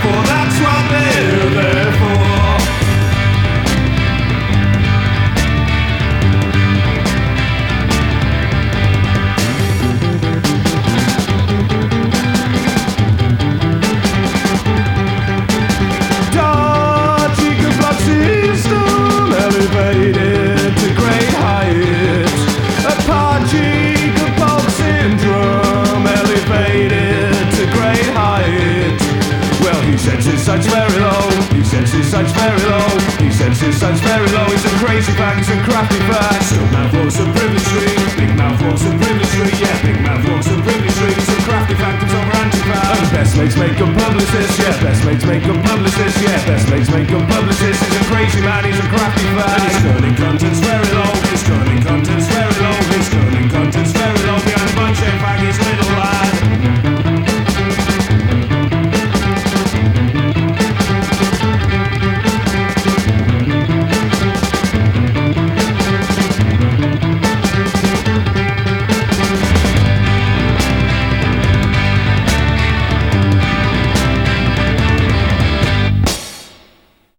therefore that's what they're there for. Elevated to great heights. Apache Bulk syndrome elevated to great heights. Well, he senses such very low. He senses such very low. He senses such very low. It's a crazy fact, it's a crafty fact. So mouth walks a privilege street. Big mouth walks a privilege street. Yeah, big mouth walks a privilege street. It's a crafty fact, it's over anti-fact. And best mates make a publicist. Yeah, best mates make a publicist. Yeah, best mates make a publicist. He's a crazy man, he's a crafty fact. And his sterling content's very low. His sterling content's very low. His sterling content's very low.